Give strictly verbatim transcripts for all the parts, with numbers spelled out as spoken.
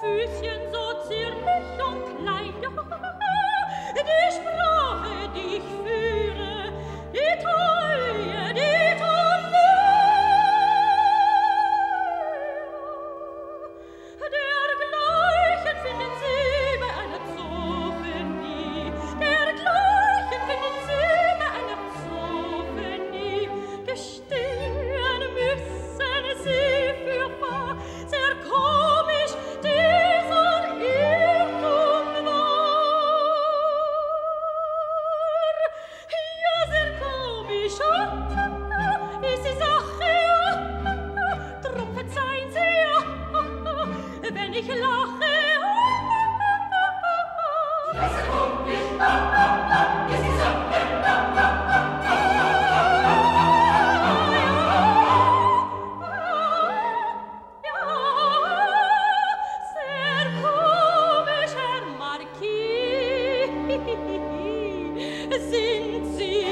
Füßchen so zierlich und klein, ja, die Sprache, die ich führe, die Treue, die Tonneur. Dergleichen finden Sie bei einer Zophenie, dergleichen finden Sie bei einer Zophenie. Gestehen müssen Sie fürwahr, sehr komisch dieser Irrtum war. Ja, sehr komisch, oh, ist die Sache, oh, drum verzeihen Sie, oh, wenn ich lache. Sehr komisch, Herr Marquis, sind Sie.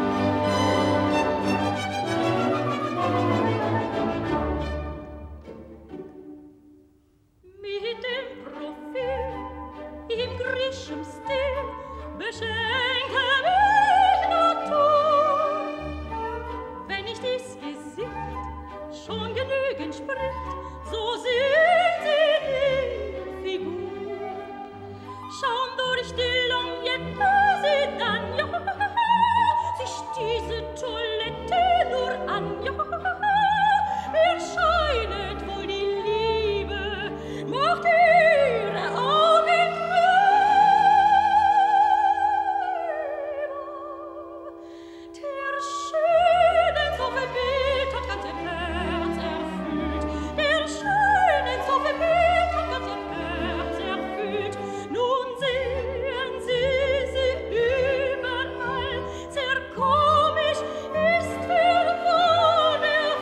Mit dem Profil im griechischen Stil beschenke mich Natur. Wenn nicht dies Gesicht schon genügend spricht, so sind Sie die Figur. Schauen durch die Lorgnette Sie dann, ja, sich diese Toilette nur an, ja, mir scheinet wohl die Liebe macht ihre Augen grün. Der Schönen so verbittert ganz ihr Herz erfüllt, der Schönen so verbittert ganz ihr Herz erfüllt. Nun sehen Sie sie überall, sehr komisch ist für wohl der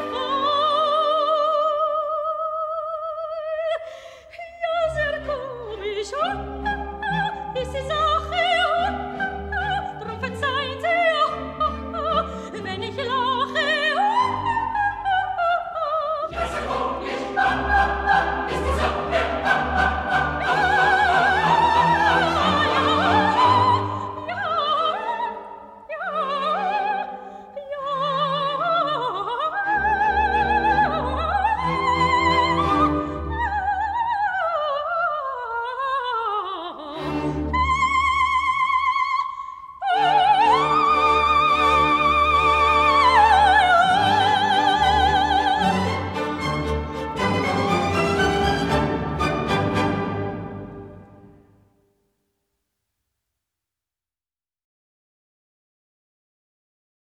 Fall. Ja, sehr komisch, oh,